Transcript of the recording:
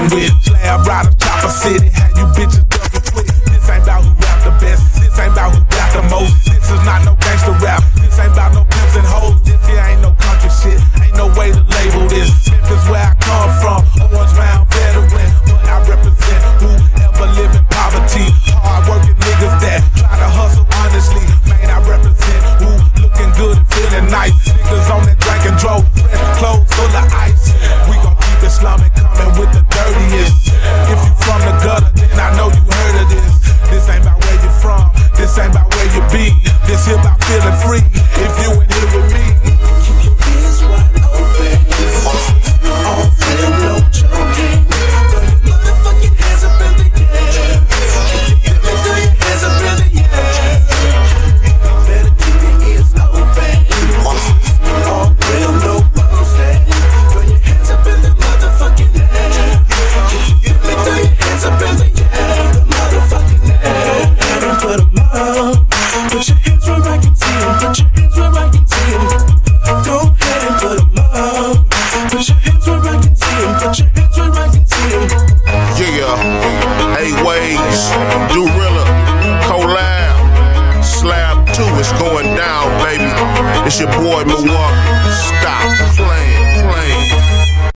fucking with. Slab rider, chopper city, how you bitches ducking quick. This ain't about who rap the best, this ain't about who got the most. This is not no gangster rap, this ain't about no pimps and hoes. This here ain't no country shit, ain't no way to label this. Memphis where I come from, Orange Mound veteran, but I represent whoever live in poverty. Hard working niggas that try to hustle honestly. Man, I represent who looking good and feeling nice. Niggas on that drink and drove, fresh clothes full of ice. We gon' keep it slumming, coming with the dirtiest. If you from the gutter, then I know you heard of this. This ain't about where you from, this ain't about where you be. This here about feeling free, if you in here with me. Keep your ears wide open. All real, no joking. Throw your motherfucking hands up in the air. If you feel me, throw your hands up in the air. Better keep your ears open. All real, no boasting. Throw your hands up in the motherfucking air. If you feel me, throw your hands up in the air. The motherfucking air. And put 'em up. Put your hands where I can see 'em. Put your hands where I can see 'em. Go ahead and put 'em up. Put your hands where I can see 'em. Put your hands where I can see 'em. Yeah, 8 Ways, Dorilla, Collab, Slab 2 is going down, baby. It's your boy Milwaukee. Stop playing.